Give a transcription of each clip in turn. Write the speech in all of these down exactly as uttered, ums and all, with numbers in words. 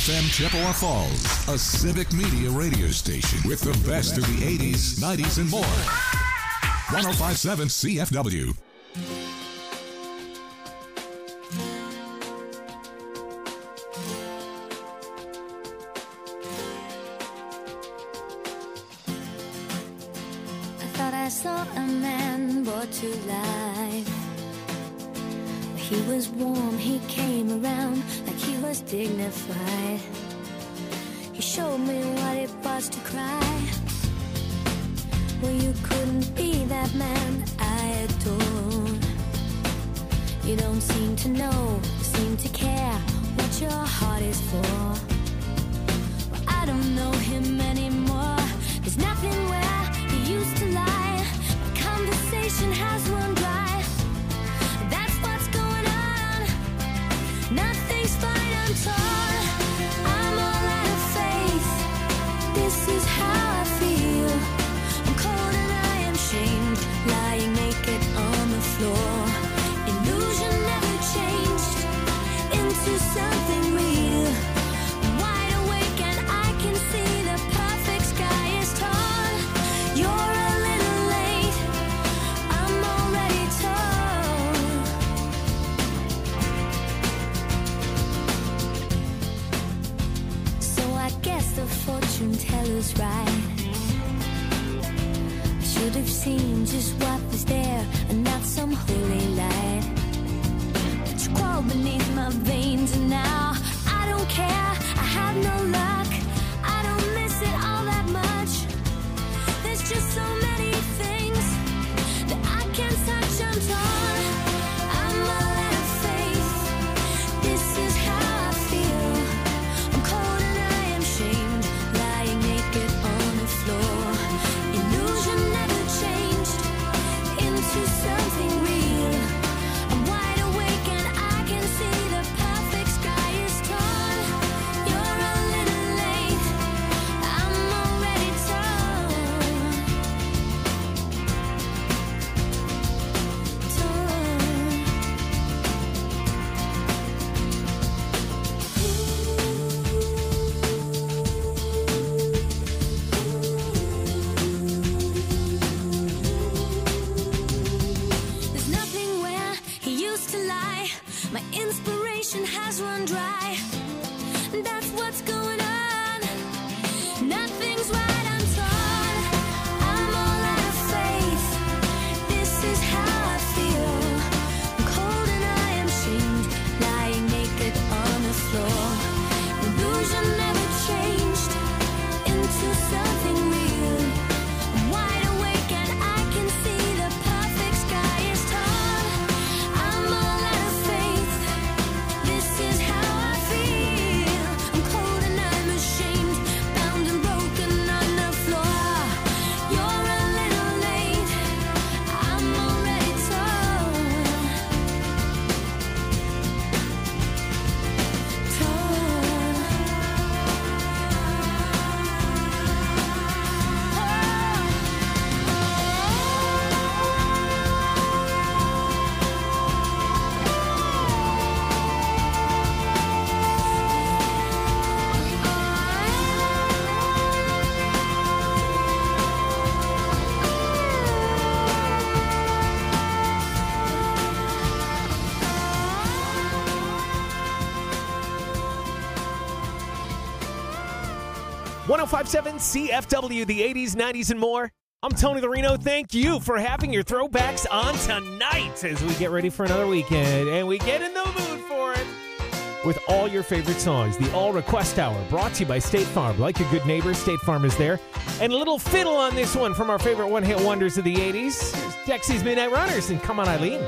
F M Chippewa Falls, a civic media radio station with the best of the eighties, nineties, and more. one oh five point seven C F W. I thought I saw a man brought to life. He was warm, he came around like he was dignified. He showed me what it was to cry. Well, you couldn't be that man I adore. You don't seem to know, seem to care what your heart is for. Well, I don't know him anymore. There's nothing where he used to lie. My conversation has run dry. That's what's going on. Nothing's fine, I'm torn. I'm all out of faith. This is how I feel. I'm cold and I am shamed, lying naked on the floor. Illusion never changed into something real. I'm wide awake and I can see the perfect sky is torn. You're a little late, I'm already torn. So I guess the fortune teller's right. Should have seen just what was there and not some holy light. But you crawl beneath my veins and now I don't care, I have no luck. I don't miss it all that much. There's just so many things that I can't touch, I'm torn. I'm all out of faith. This is how I feel. I'm cold and I am shamed, lying naked on the floor. Illusion never changed into something real. I'm wide awake and I can see the perfect sky is torn. You're a little late, I'm already torn. There's nothing where he used to lie. My inspiration has run dry. That's what's going on. Nothing's right, I'm torn. I'm all out of faith. This is how I feel. I'm cold and I am shamed, lying naked on the floor. Illusion never changed into something real. I'm wide awake and I can see the perfect sky is torn. I'm all out of faith. This is how I feel. I'm cold and I'm ashamed, bound and broken on the floor. You're a little late, I'm already torn. one oh five point seven C F W, the eighties, nineties, and more. I'm Tony Larino. Thank you for having your throwbacks on tonight as we get ready for another weekend. And we get in the mood for it with all your favorite songs. The All Request Hour, brought to you by State Farm. Like a good neighbor, State Farm is there. And a little fiddle on this one from our favorite one-hit wonders of the eighties. Here's Dexy's Midnight Runners and Come On Eileen.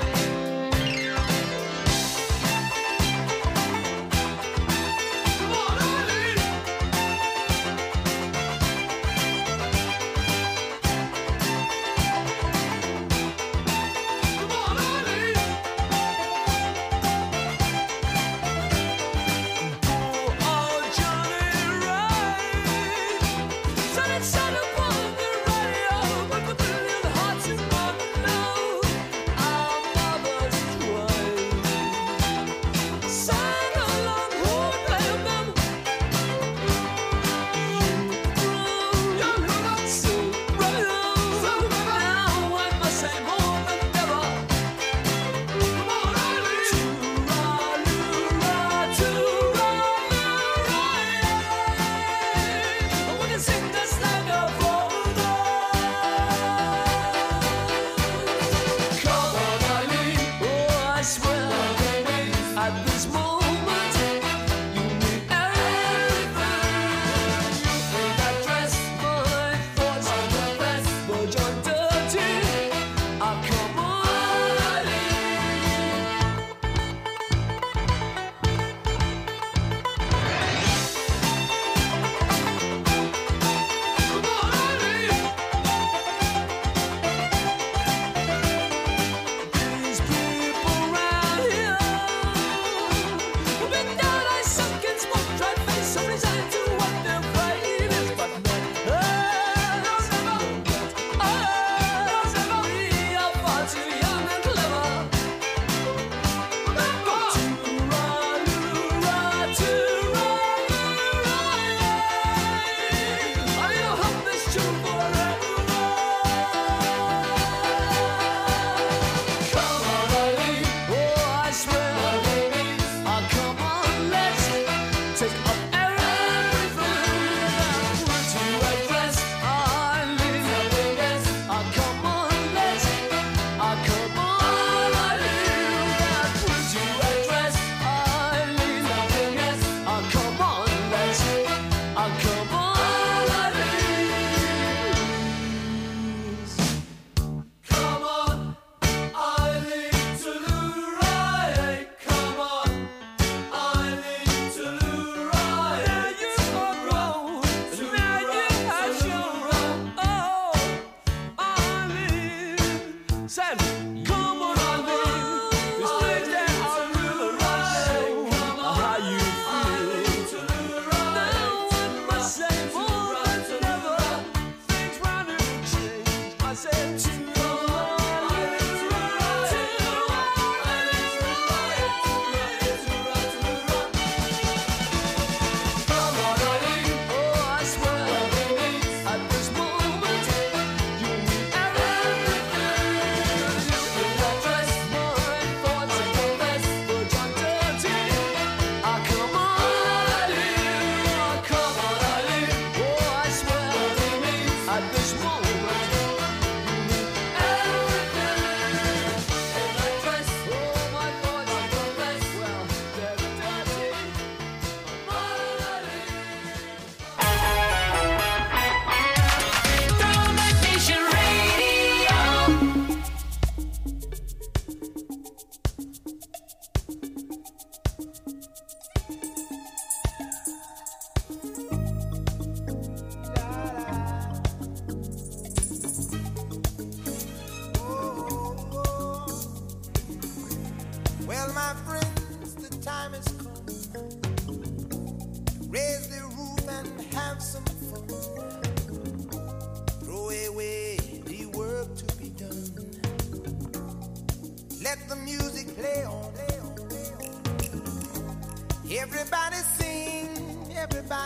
Sun and sun upon the radio, but with a little hearts in my mouth. I'm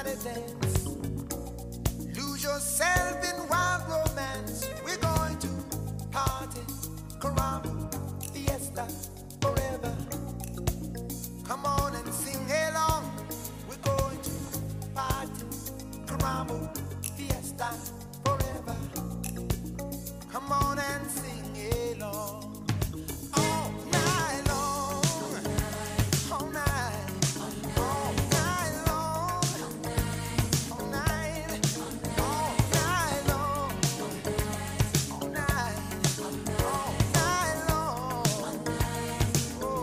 belly dance. Lose yourself in wild romance. We're going to party, caramba, fiesta, forever. Come on and sing along. We're going to party, caramba, fiesta, forever. Come on and sing along. All night long, all night, all night long, all night, all night long, all night, all night long. Oh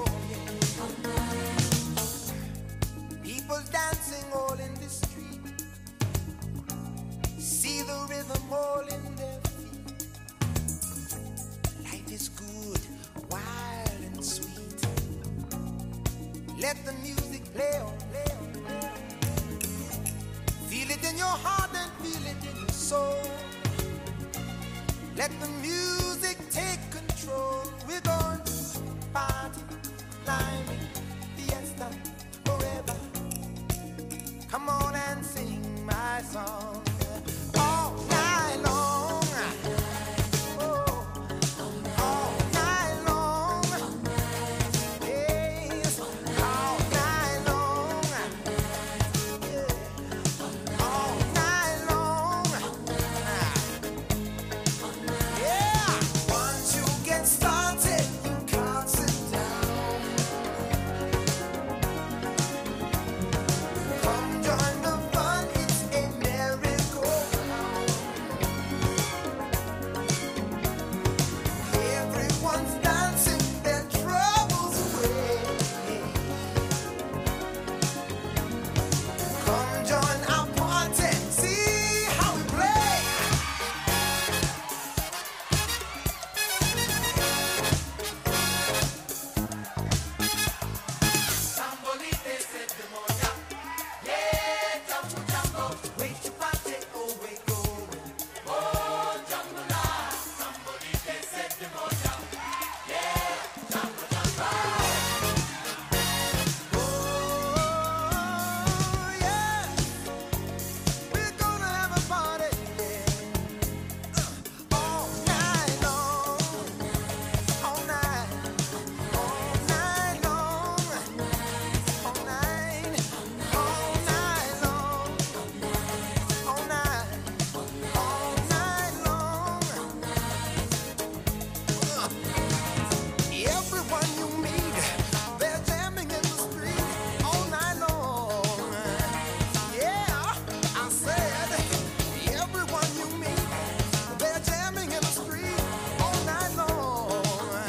yeah. People dancing all in the street. See the rhythm all in their feet. Life is good, wild and sweet. Let the music play on, play on, play on. Feel it in your heart and feel it in your soul. Let the music take control. We're going to party, climbing, fiesta, forever. Come on and sing my song. All night long. Oh, all night long. Yes, all night long. Yeah, all night long. Yeah, once you get started, you can't sit down. Come join the fun, it's a merry-go-round. Everyone's dancing their troubles away. Come join our party, see how we play. Sambolite se demoya, yeah, jambo jambo, wait to party, oh wait go, oh jambo la. Sambolite se demoya, yeah, jambo jambo. Oh yeah, we're gonna have a party, yeah, all night long, all night, all night long. All night, all night long, all night, all night long. Everyone you meet, they're jamming in the street all night long. Yeah, I said, everyone you meet, they're jamming in the street all night long.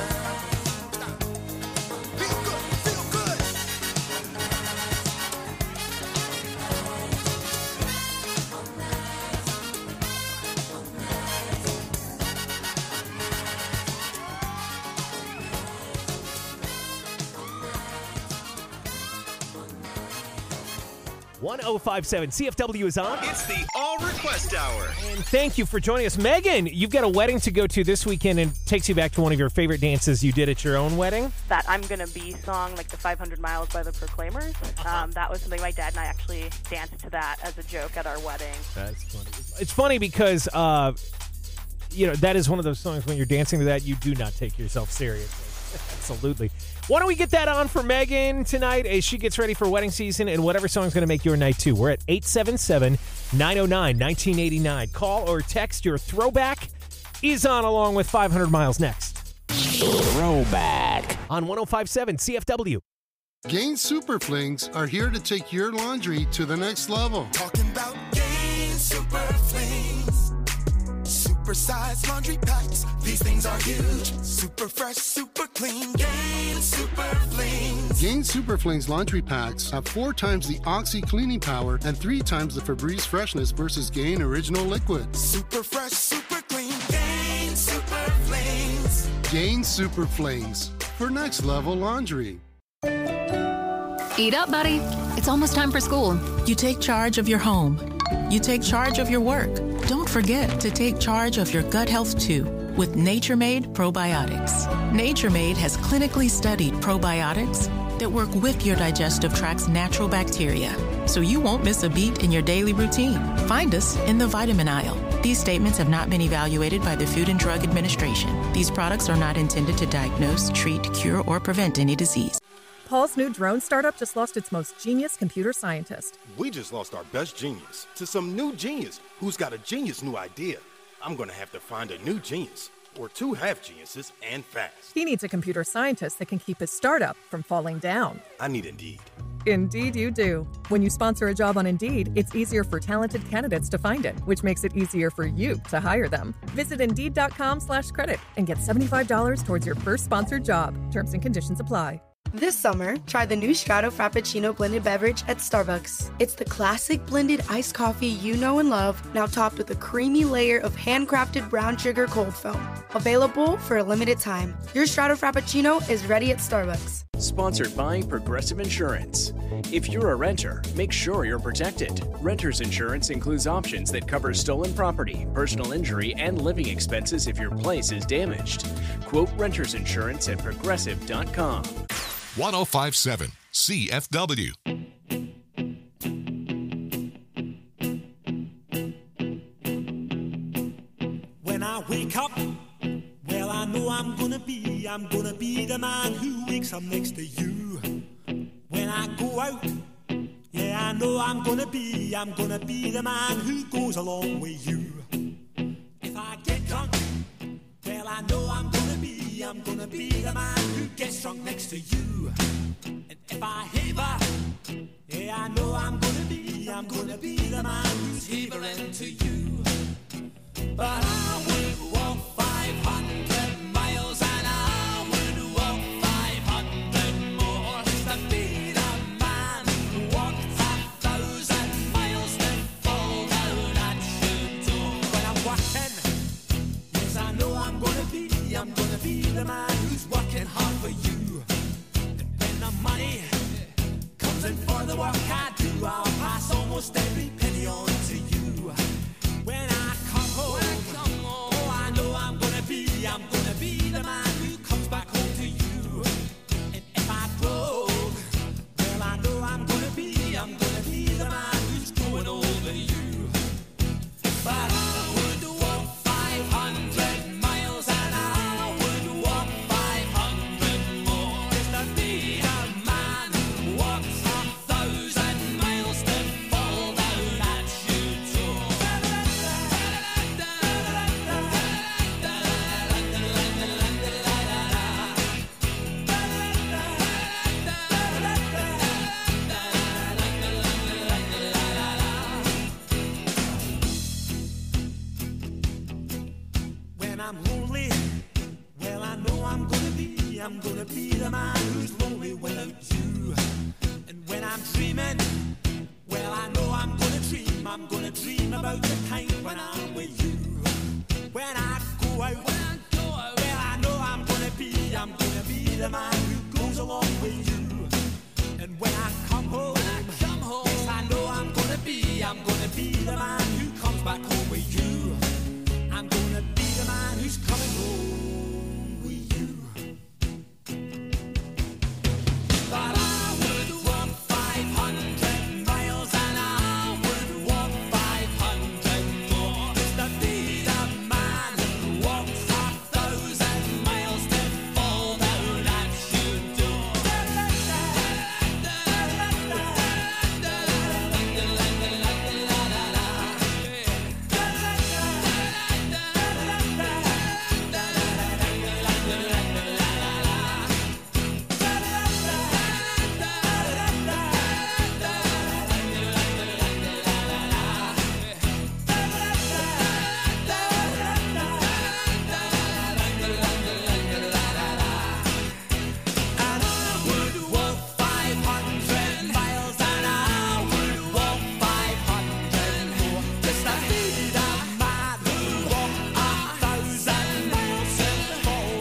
Feel good, feel good. one oh five seven C F W is on. It's the All Request Hour. And thank you for joining us. Megan, you've got a wedding to go to this weekend and takes you back to one of your favorite dances you did at your own wedding. That I'm Gonna Be song, like the five hundred miles by the Proclaimers. Um, that was something my dad and I actually danced to that as a joke at our wedding. That's funny. It's funny because, uh, you know, that is one of those songs when you're dancing to that, you do not take yourself seriously. Absolutely. Why don't we get that on for Megan tonight as she gets ready for wedding season and whatever song's going to make your night too. We're at eight seven seven, nine oh nine, one nine eight nine. Call or text your throwback is on along with five hundred miles next. Throwback on one oh five seven C F W. Gain Super Flings are here to take your laundry to the next level. Talking about Gain Super Flings. Super size laundry packs. These things are huge. Super fresh, super clean. Gain Super Flings. Gain Super Flings laundry packs have four times the Oxy cleaning power and three times the Febreze freshness versus Gain Original Liquid. Super fresh, super clean. Gain Super Flings. Gain Super Flings for next level laundry. Eat up, buddy. It's almost time for school. You take charge of your home. You take charge of your work. Don't forget to take charge of your gut health too with Nature Made Probiotics. Nature Made has clinically studied probiotics that work with your digestive tract's natural bacteria so you won't miss a beat in your daily routine. Find us in the vitamin aisle. These statements have not been evaluated by the Food and Drug Administration. These products are not intended to diagnose, treat, cure, or prevent any disease. Paul's new drone startup just lost its most genius computer scientist. We just lost our best genius to some new genius who's got a genius new idea. I'm going to have to find a new genius, or two half geniuses, and fast. He needs a computer scientist that can keep his startup from falling down. I need Indeed. Indeed you do. When you sponsor a job on Indeed, it's easier for talented candidates to find it, which makes it easier for you to hire them. Visit Indeed.com slash credit and get seventy-five dollars towards your first sponsored job. Terms and conditions apply. This summer, try the new Strato Frappuccino blended beverage at Starbucks. It's the classic blended iced coffee you know and love, now topped with a creamy layer of handcrafted brown sugar cold foam. Available for a limited time. Your Strato Frappuccino is ready at Starbucks. Sponsored by Progressive Insurance. If you're a renter, make sure you're protected. Renter's insurance includes options that cover stolen property, personal injury, and living expenses if your place is damaged. Quote renter's insurance at progressive dot com. ten fifty-seven C F W. When I wake up, well, I know I'm gonna be, I'm gonna be the man who wakes up next to you. When I go out, yeah, I know I'm gonna be, I'm gonna be the man who goes along with you. If I get drunk, well, I know I'm gonna be, I'm gonna be the man who gets drunk next to you. And if I haver, yeah, I know I'm gonna be, I'm gonna be the man who's havering to you. But I would walk five hundred miles and I would walk five hundred more just to be the man who walked a thousand miles to fall down at your door. When I'm working, yes, I know I'm gonna be, I'm gonna be the man who's working hard for you. And when the money comes in for the work I do, I'll pass almost every penny on to you. When I come home, oh, I know I'm gonna be, I'm gonna be the man who comes back home to you. And if I broke, well, I know I'm gonna be, I'm gonna be the man who's growing over you. But I would walk five hundred miles and I would walk five hundred more just to be the man who walks a thousand miles to fall down at your door. When I'm lonely, well, I know I'm gonna be, I'm gonna be the man who's lonely without you. And when I'm dreaming, well, I know I'm gonna dream, I'm gonna dream about the time when I'm with you. When I go out, when I go out, well, I know I'm gonna be, I'm gonna be the man who goes along with you. And when I come home, when I come home, yes, I know I'm gonna be, I'm gonna be the man who comes back home with you. I'm gonna be the man who's coming home with you. But I would walk five hundred miles and I would walk five hundred more just to be the man who walks a thousand miles to fall down at your door.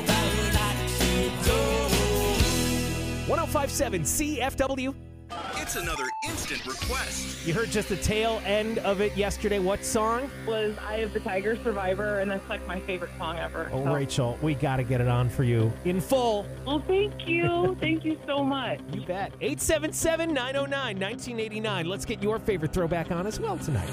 ten fifty-seven C F W. It's That's another instant request. You heard just the tail end of it yesterday. What song? Was Eye of the Tiger, Survivor, and that's like my favorite song ever. Oh, so. Rachel, we got to get it on for you in full. Well, thank you. Thank you so much. You bet. eight seven seven, nine oh nine, nineteen eighty-nine. Let's get your favorite throwback on as well tonight.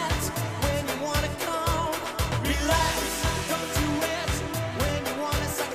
Relax, don't do it when you wanna suck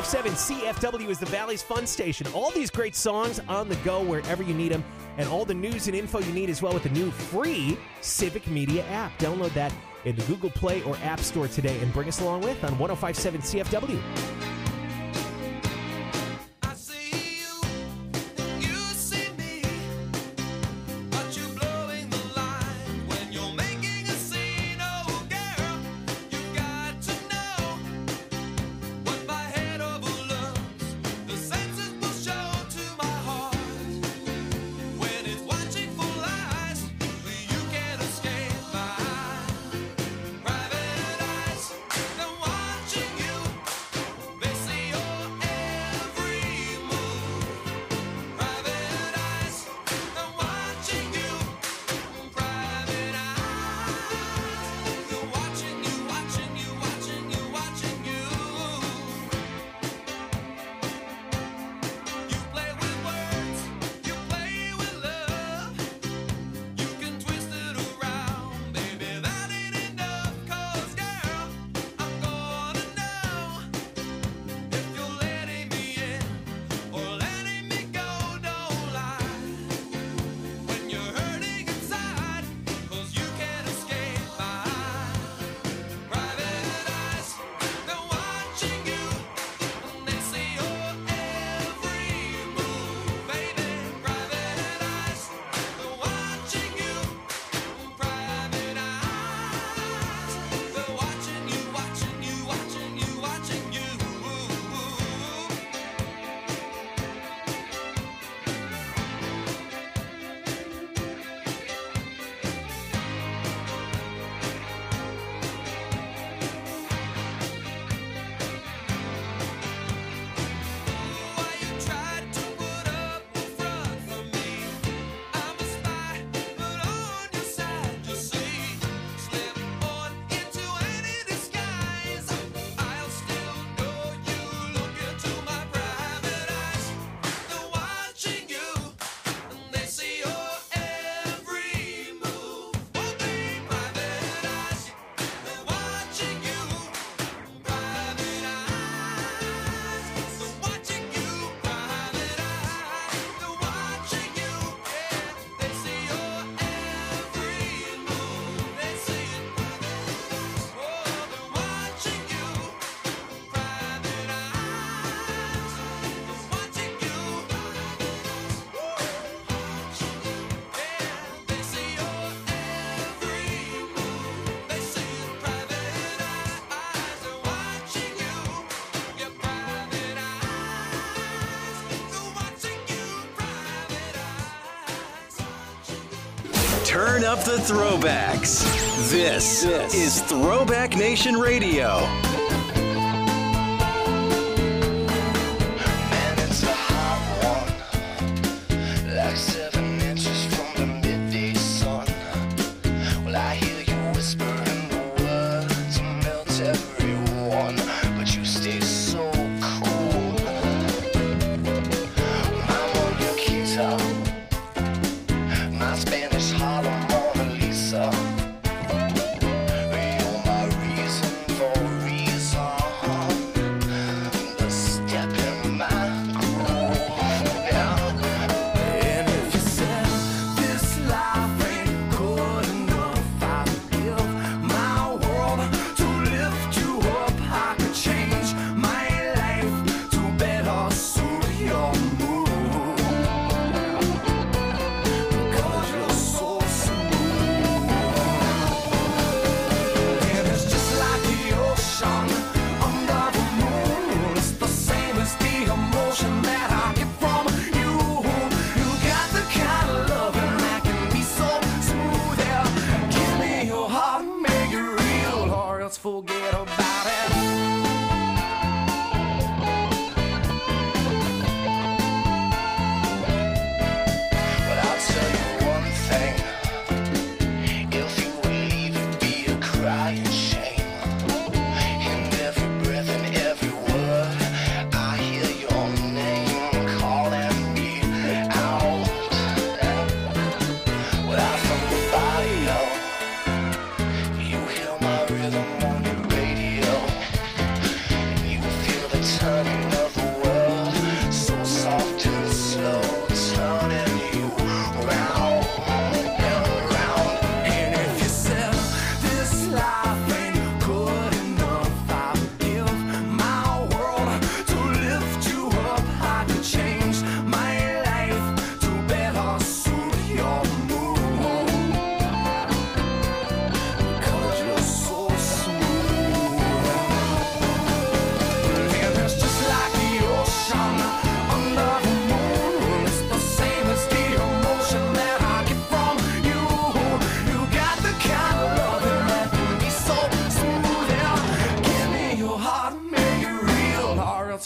five seven C F W is the Valley's fun station. All these great songs on the go wherever you need them, and all the news and info you need as well with the new free Civic Media app. Download that in the Google Play or App Store today and bring us along with on one oh five point seven C F W. Turn up the throwbacks. This, this is Throwback Nation Radio. Man, it's a hot one, like seven inches from the midday sun. Well, I hear you whispering the words to melt everyone, but you stay so cool. I'm on your guitar, my Spanish Harlem Mona Lisa. You're my reason for reason.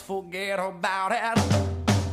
forget about it.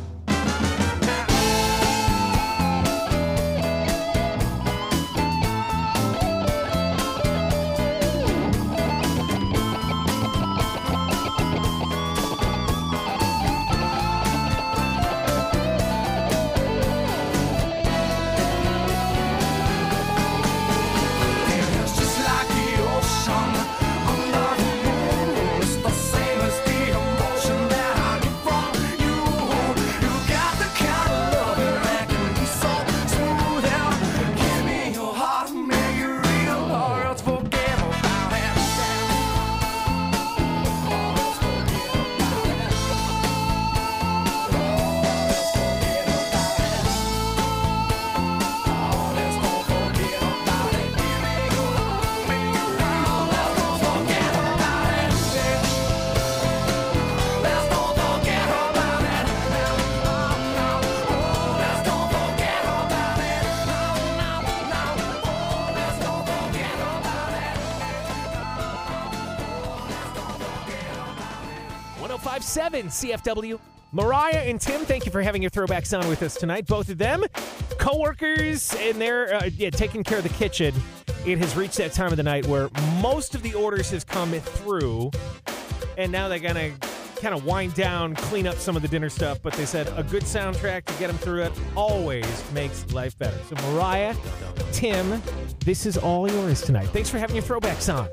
seven C F W. Mariah and Tim, thank you for having your throwbacks on with us tonight. Both of them, co-workers, and they're uh, yeah, taking care of the kitchen. It has reached that time of the night where most of the orders has come through, and now they're going to kind of wind down, clean up some of the dinner stuff, but they said a good soundtrack to get them through it always makes life better. So Mariah, Tim, this is all yours tonight. Thanks for having your throwbacks on.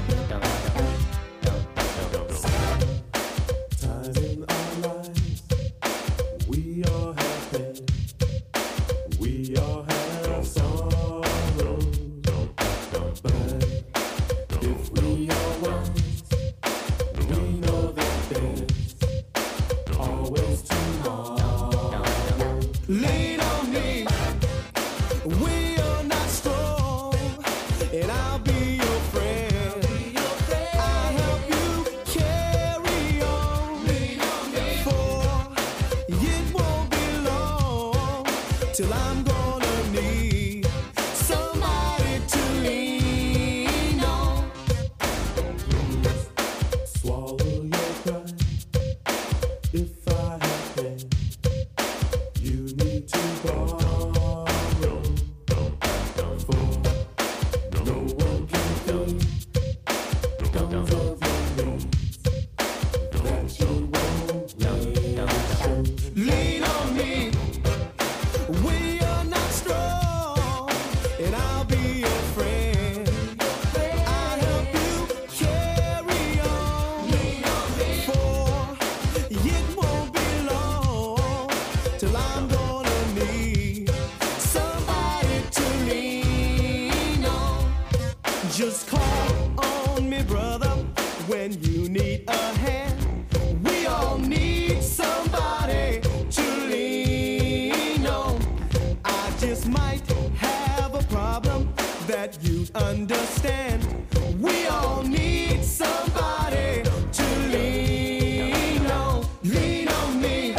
Just call on me, brother, when you need a hand. We all need somebody to lean on. I just might have a problem that you'd understand. We all need somebody to lean on. Lean on me.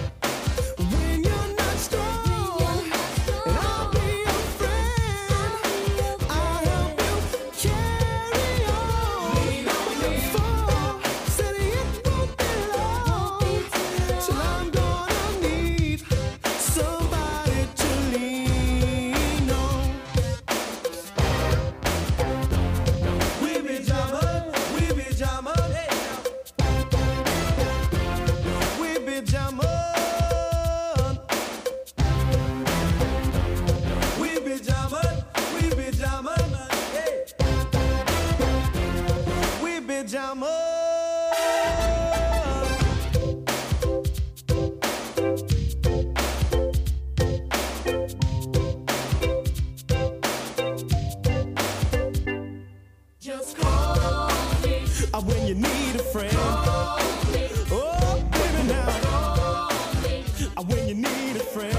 When you're not strong, and I'll be your friend. I'll help you carry on. Lean on me. For said it won't be long till I'm gonna need somebody to lean on. We be jamming, we be jamming, we be jamming. We be jamming, we be jamming, hey. We be jamming. Just call me uh, when you need a friend. Oh, baby, now. Uh, when you need a friend.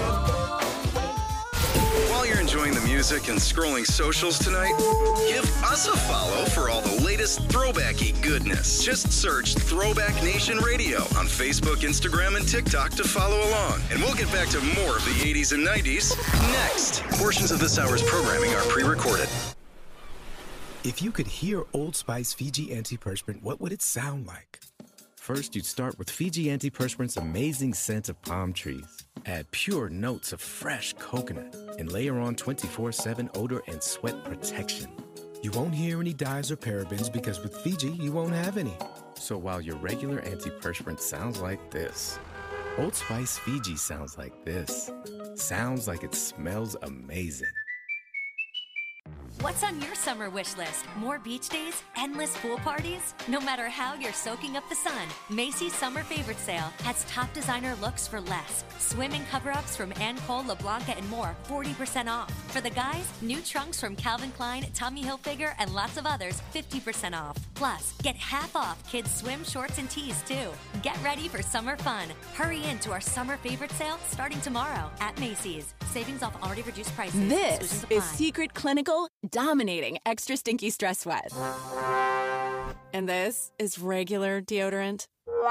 While you're enjoying the music and scrolling socials tonight, give us a follow for all the latest throwbacky goodness. Just search Throwback Nation Radio on Facebook, Instagram, and TikTok to follow along. And we'll get back to more of the eighties and nineties next. Portions of this hour's programming are pre-recorded. If you could hear Old Spice Fiji Antiperspirant, what would it sound like? First, you'd start with Fiji Antiperspirant's amazing scent of palm trees. Add pure notes of fresh coconut and layer on twenty-four seven odor and sweat protection. You won't hear any dyes or parabens because with Fiji, you won't have any. So while your regular antiperspirant sounds like this, Old Spice Fiji sounds like this. Sounds like it smells amazing. What's on your summer wish list? More beach days? Endless pool parties? No matter how you're soaking up the sun, Macy's Summer Favorite Sale has top designer looks for less. Swimming cover-ups from Anne Cole, LeBlanca, and more, forty percent off. For the guys, new trunks from Calvin Klein, Tommy Hilfiger, and lots of others, fifty percent off. Plus, get half off kids' swim shorts and tees, too. Get ready for summer fun. Hurry in to our Summer Favorite Sale starting tomorrow at Macy's. Savings off already reduced prices. This Exclusions is apply. Secret Clinical dominating extra stinky stress sweat. And this is regular deodorant.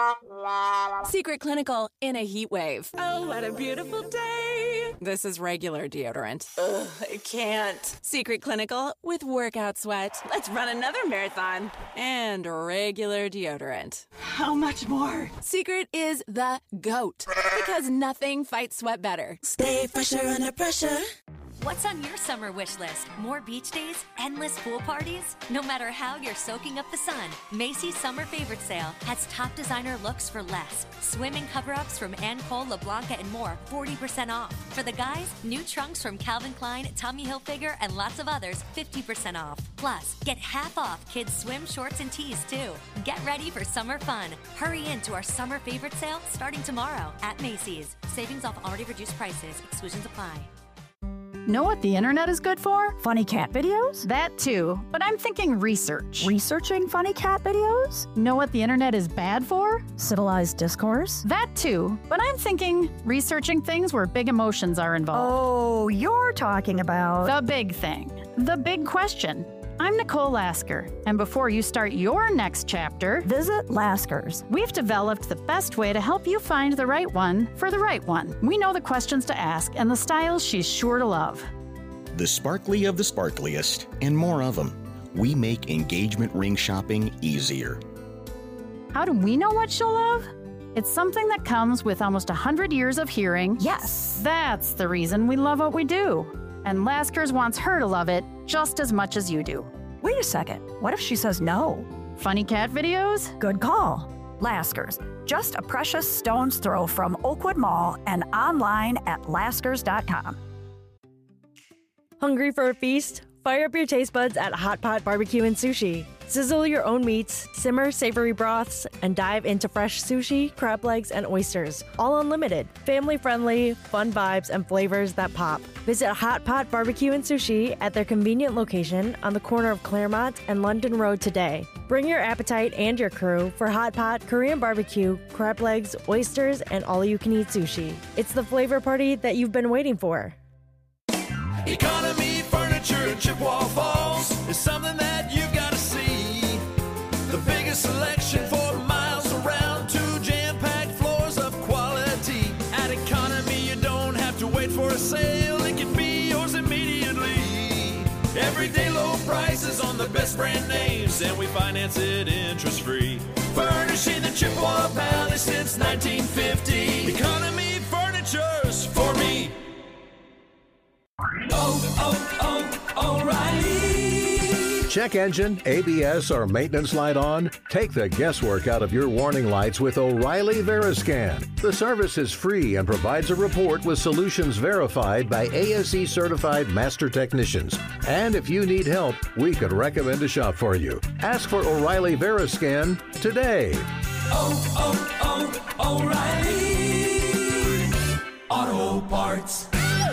Secret Clinical in a heat wave. Oh, what a beautiful day. This is regular deodorant. Ugh, I can't. Secret Clinical with workout sweat. Let's run another marathon. And regular deodorant. How much more? Secret is the GOAT. Because nothing fights sweat better. Stay fresher under pressure. What's on your summer wish list? More beach days? Endless pool parties? No matter how you're soaking up the sun, Macy's Summer Favorite Sale has top designer looks for less. Swimming cover-ups from Anne Cole, LeBlanca, and more, forty percent off. For the guys, new trunks from Calvin Klein, Tommy Hilfiger, and lots of others, fifty percent off. Plus, get half off kids' swim shorts and tees, too. Get ready for summer fun. Hurry in to our Summer Favorite Sale starting tomorrow at Macy's. Savings off already reduced prices. Exclusions apply. Know what the internet is good for? Funny cat videos? That too, but I'm thinking research. Researching funny cat videos? Know what the internet is bad for? Civilized discourse? That too, but I'm thinking researching things where big emotions are involved. Oh, you're talking about... The big thing. The big question. I'm Nicole Lasker, and before you start your next chapter, visit Lasker's. We've developed the best way to help you find the right one for the right one. We know the questions to ask and the styles she's sure to love. The sparkly of the sparkliest, and more of them. We make engagement ring shopping easier. How do we know what she'll love? It's something that comes with almost one hundred years of hearing. Yes. That's the reason we love what we do. And Lasker's wants her to love it just as much as you do. Wait a second. What if she says no? Funny cat videos? Good call. Lasker's, just a precious stone's throw from Oakwood Mall and online at laskers dot com. Hungry for a feast? Fire up your taste buds at Hot Pot Barbecue and Sushi. Sizzle your own meats, simmer savory broths, and dive into fresh sushi, crab legs, and oysters. All unlimited. Family-friendly, fun vibes, and flavors that pop. Visit Hot Pot Barbecue and Sushi at their convenient location on the corner of Claremont and London Road today. Bring your appetite and your crew for Hot Pot, Korean barbecue, crab legs, oysters, and all-you-can-eat sushi. It's the flavor party that you've been waiting for. Economy Furniture in Chippewa Falls is something that you've got to see. The biggest selection for miles around, two jam-packed floors of quality. At Economy, you don't have to wait for a sale. It can be yours immediately. Everyday low prices on the best brand names, and we finance it interest-free. Furnishing the Chippewa Valley since nineteen fifty. Economy Furniture's for me. Oh, oh, oh, O'Reilly. Check engine, A B S, or maintenance light on? Take the guesswork out of your warning lights with O'Reilly Veriscan. The service is free and provides a report with solutions verified by A S E certified master technicians. And if you need help, we could recommend a shop for you. Ask for O'Reilly Veriscan today. Oh, oh, oh, O'Reilly Auto Parts.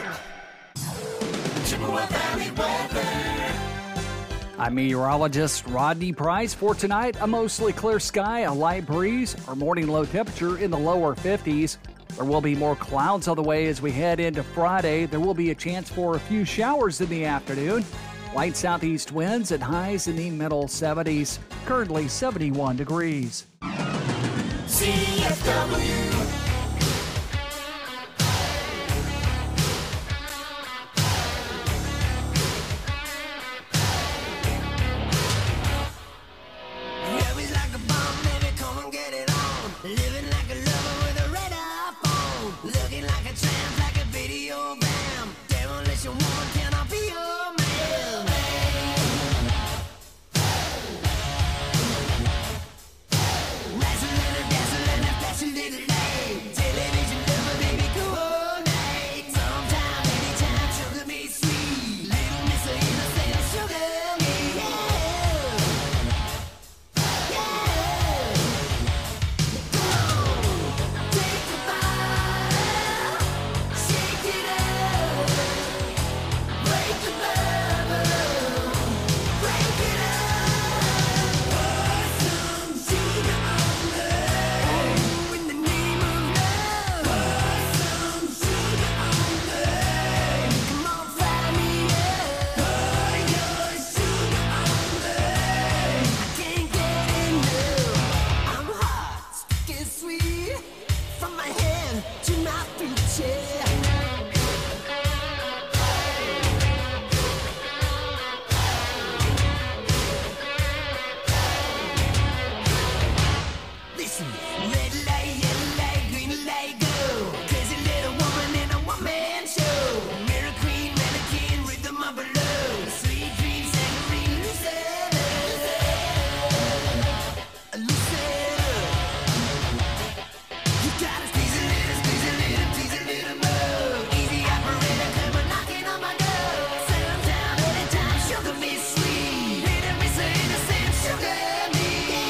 I'm meteorologist Rodney Price. For tonight, a mostly clear sky, a light breeze, our morning low temperature in the lower fifties. There will be more clouds on the way as we head into Friday. There will be a chance for a few showers in the afternoon. Light southeast winds and highs in the middle seventies. Currently seventy-one degrees. C F W. chair. Listen, red light, yellow light, green light, go. Crazy little woman in a one-man show. Mirror queen, mannequin, rhythm of a love. Sweet dreams, sangarine, loosen up. Loosen up. You gotta squeeze a little, squeeze a little, tease a little more. Easy operator, come on knocking on my door. Settle down anytime, sugar me sweet. Later me so innocent, sugar me.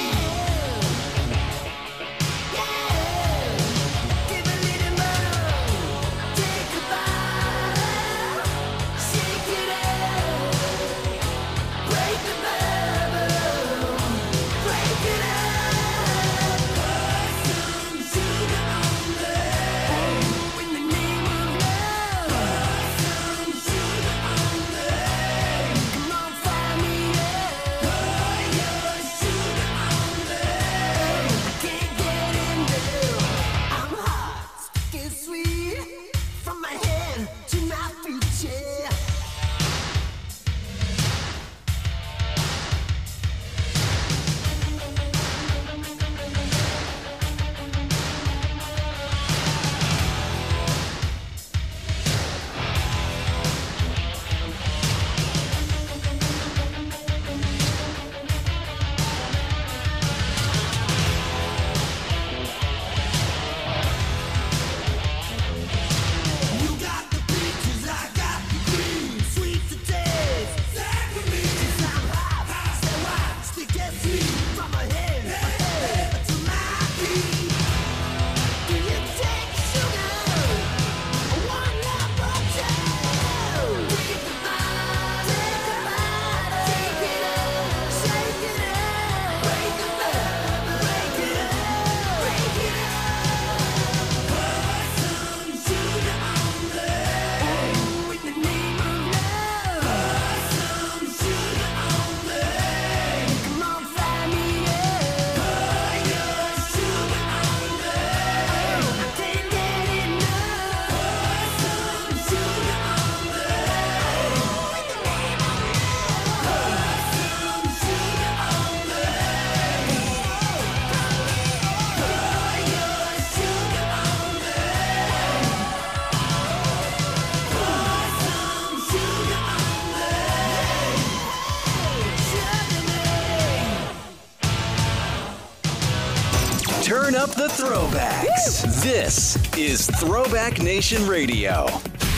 Turn up the throwbacks. Woo! This is Throwback Nation Radio.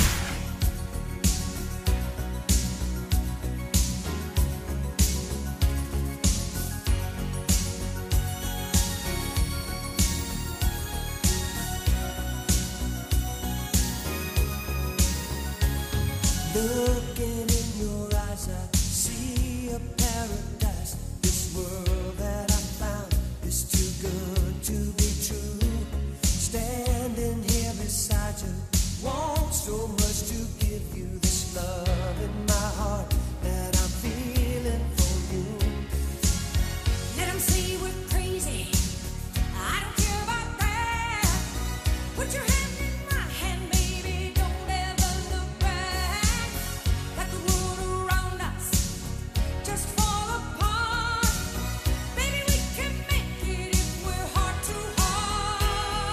Looking in your eyes, I see a paradise. This world that I found is too good to be true. Standing here beside you, want so much to give you this love in my heart that I'm feeling for you. Let 'em say we're crazy. I don't care about that. Put your hand in my hand, baby. Don't ever look back. Let the world around us just fall apart. Baby, we can make it if we're heart to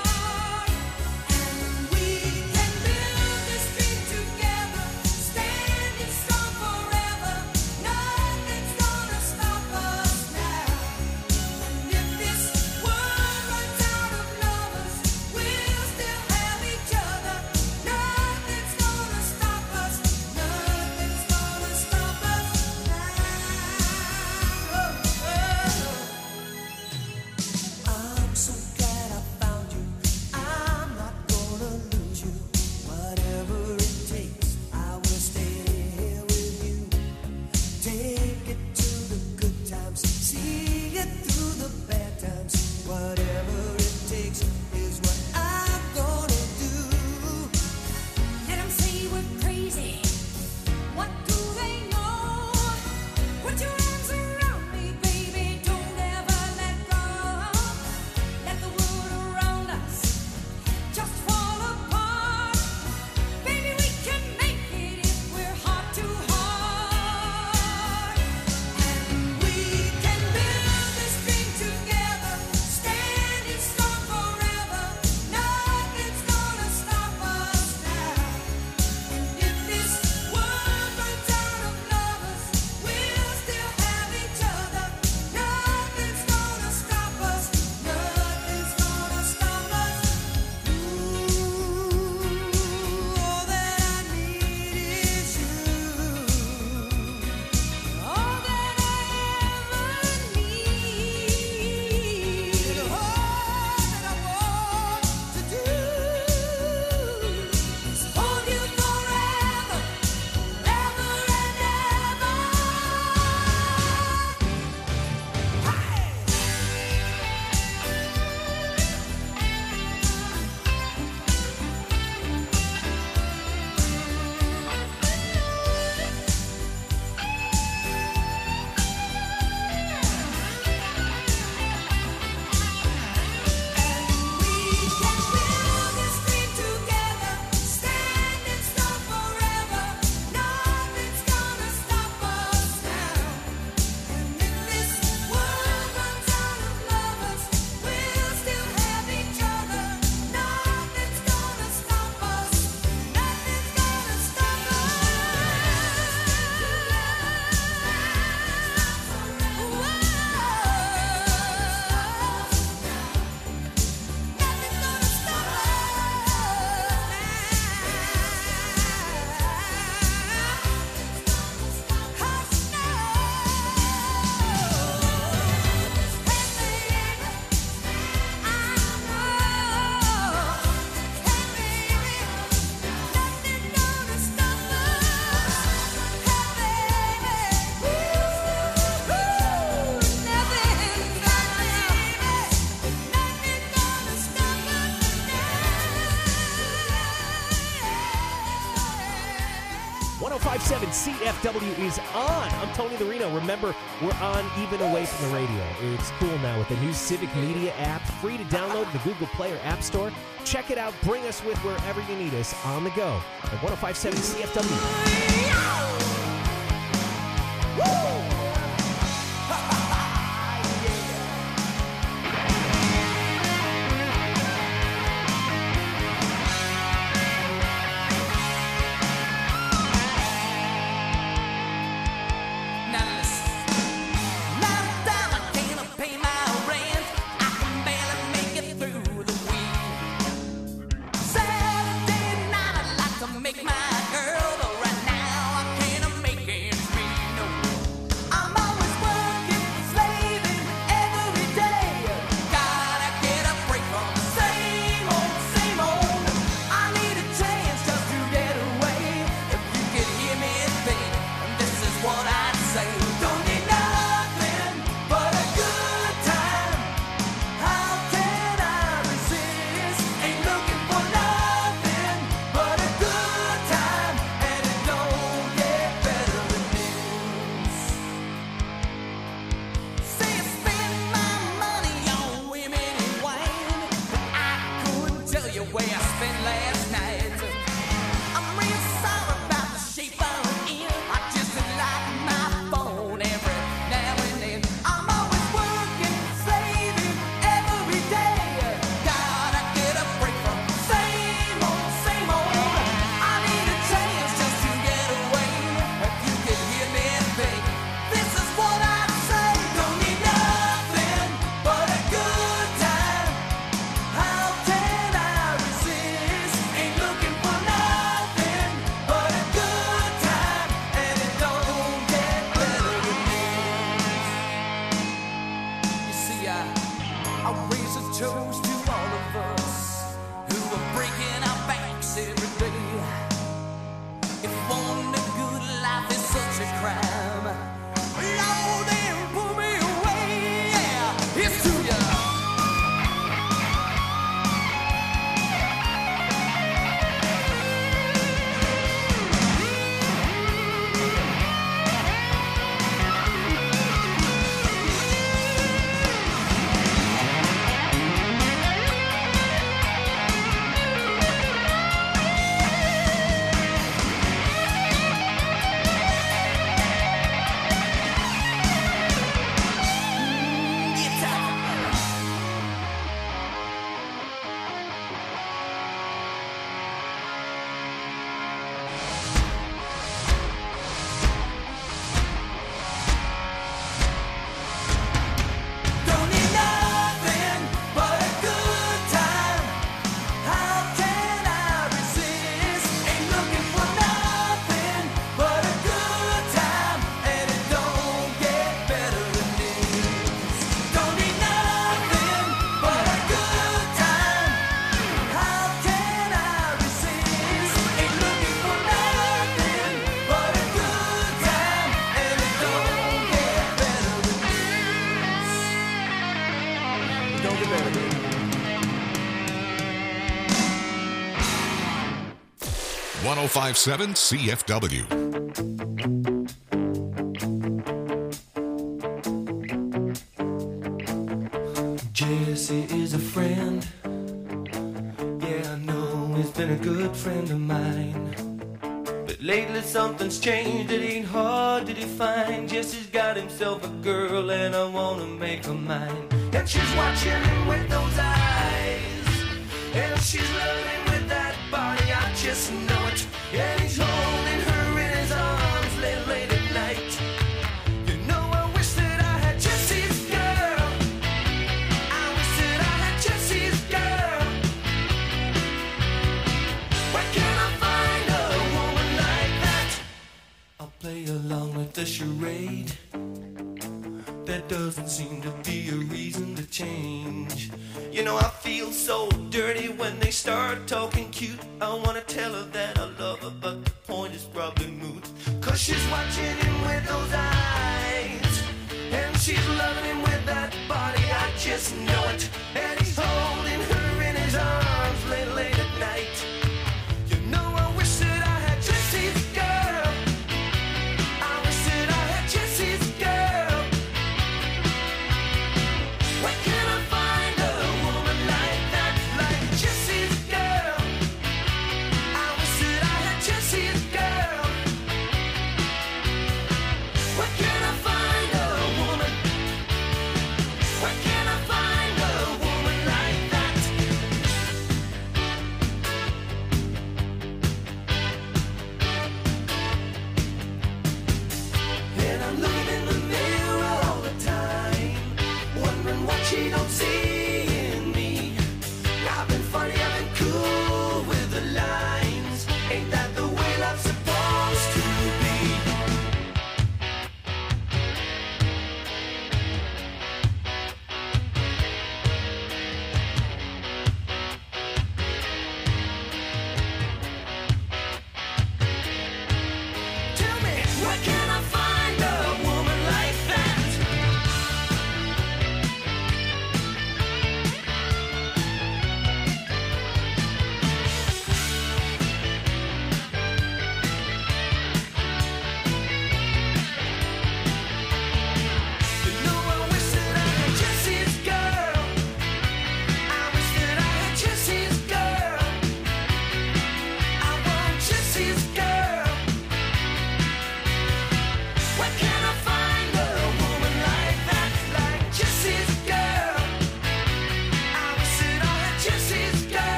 heart. And we can build this dream together. Stand five seven C F W is on. I'm Tony the Reno. Remember, we're on even away from the radio. It's cool now with the new Civic Media app, free to download the Google Play or App Store. Check it out. Bring us with wherever you need us on the go at one oh five seven C F W. Make my girl, but right now I can't make it. one oh five point seven C F W. Jesse is a friend. Yeah, I know he's been a good friend of mine. But lately something's changed, it ain't hard to define. Jesse's got himself a girl and I wanna make her mine. And she's watching him with those eyes, and she's loving with that body, I just know it. And he's holding her in his arms late, late at night. You know I wish that I had Jesse's girl. I wish that I had Jesse's girl. Where can I find a woman like that? I'll play along with the charade. There doesn't seem to be a reason to change. You know I feel so dirty when they start talking cute. I wanna tell her that I love her, but the point is probably moot. Cause she's watching him with those eyes, and she's loving him with that body, I just know it. And he's holding her in his arms late, late at night. You know I wish that I had Jesse's girl.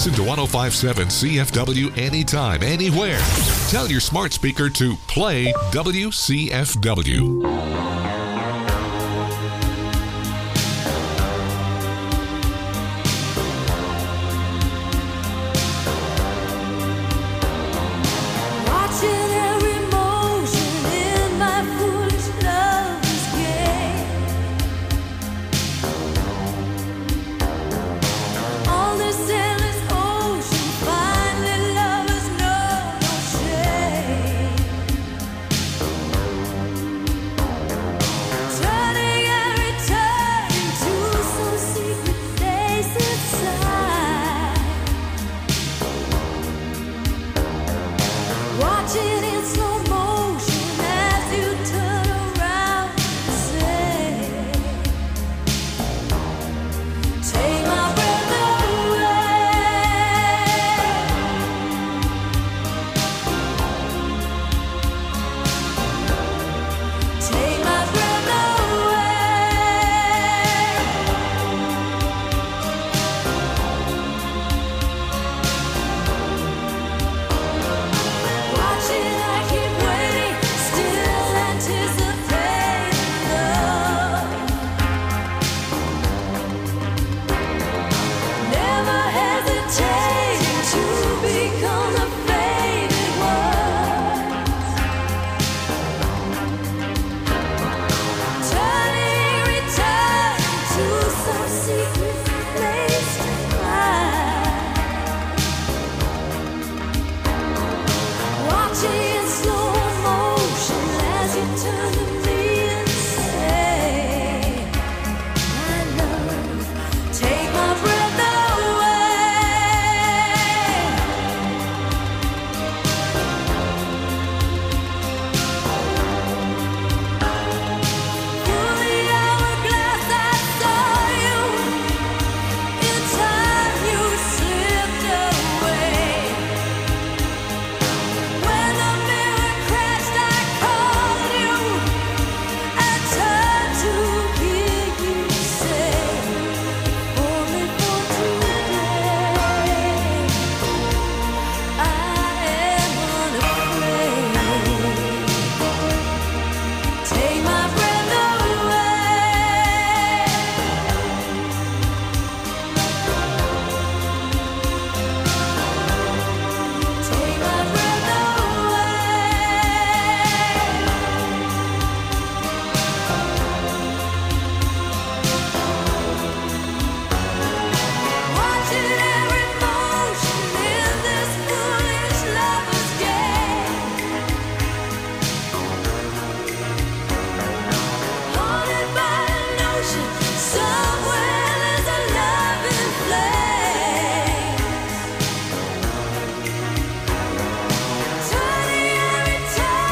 Listen to ten fifty-seven C F W anytime, anywhere. Tell your smart speaker to play W C F W.